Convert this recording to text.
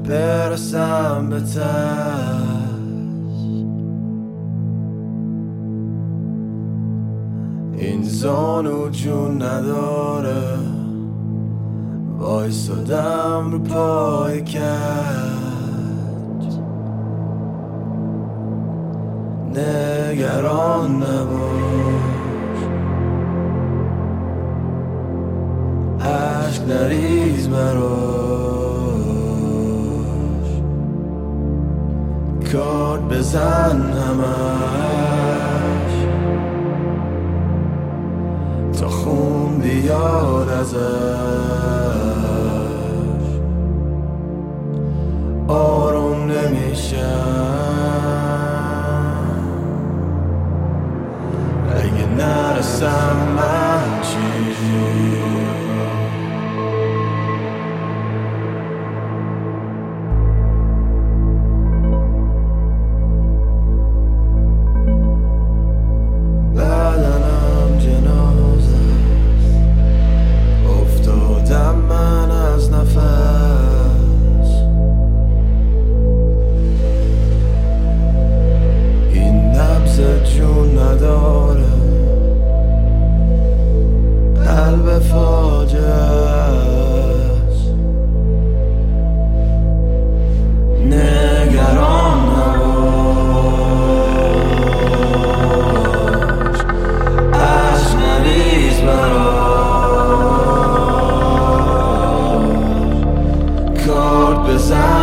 برسم به تش. این زانو جون نداره، وایسادم رو پای کج. نگران نباش، عشق نریز براش. کارت بزن همش تا خون بیاد ازش. آروم نمیشم اگه نرسم من چی؟ بدنم جنازه است، افتادم من از نفس. این نبض جون نداره، قلب فاجعه است. نگران نباش، عشق نریز براش. کارت بزن